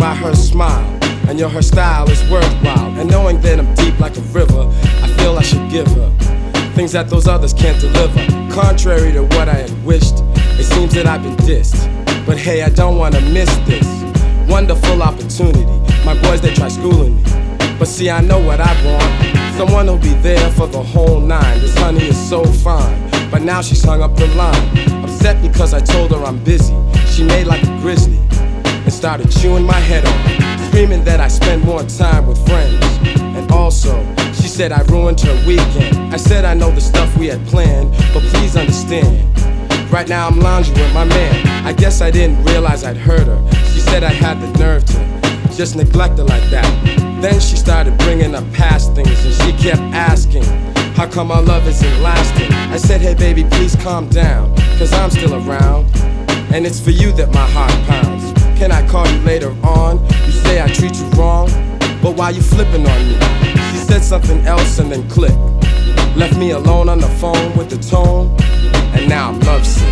by her smile, and her style is worthwhile. And knowing that I'm deep like a river, I feel I should give her things that those others can't deliver. Contrary to what I had wished, it seems that I've been dissed. But hey, I don't wanna miss this wonderful opportunity. My boys, they try schooling me, but see, I know what I want. Someone who'll be there for the whole nine. This honey is so fine, but now she's hung up the line. Upset because I told her I'm busy. She made like a grizzly and started chewing my head off, screaming that I spend more time with friends. And also, she said I ruined her weekend. I said I know the stuff we had planned, but please understand, right now I'm lounging with my man. I guess I didn't realize I'd hurt her. She said I had the nerve to just neglect her like that. Then she started bringing up past things, and she kept asking, how come our love isn't lasting? I said, hey baby, please calm down, cause I'm still around, and it's for you that my heart pounds. Can I call you later on? You say I treat you wrong, but why you flipping on me? She said something else and then clicked. Left me alone on the phone with the tone, and now I'm lovesick.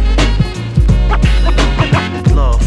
Love.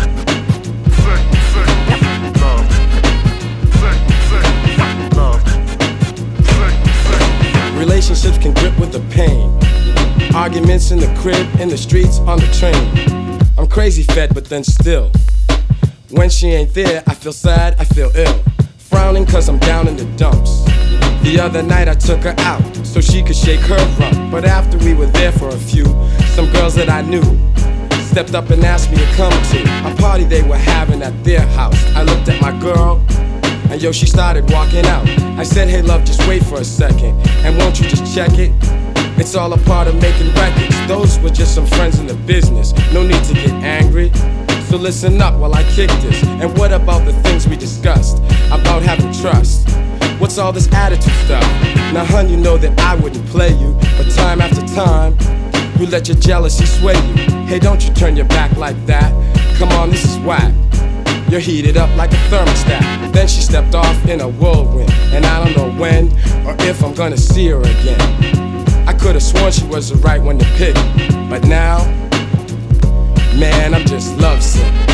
Relationships can grip with the pain. Arguments in the crib, in the streets, on the train. I'm crazy fed, but then still, when she ain't there, I feel sad, I feel ill. Frowning cause I'm down in the dumps. The other night I took her out so she could shake her rump. But after we were there for a few, some girls that I knew stepped up and asked me to come to a party they were having at their house. I looked at my girl, and she started walking out. I said, hey love, just wait for a second, and won't you just check it? It's all a part of making records. Those were just some friends in the business. No need to get angry, so listen up while I kick this. And what about the things we discussed about having trust? What's all this attitude stuff? Now hun, you know that I wouldn't play you, but time after time, you let your jealousy sway you. Hey, don't you turn your back like that. Come on, this is whack. You're heated up like a thermostat. Then she stepped off in a whirlwind, and I don't know when or if I'm gonna see her again. I could've sworn she was the right one to pick, but now, man, I'm just lovesick.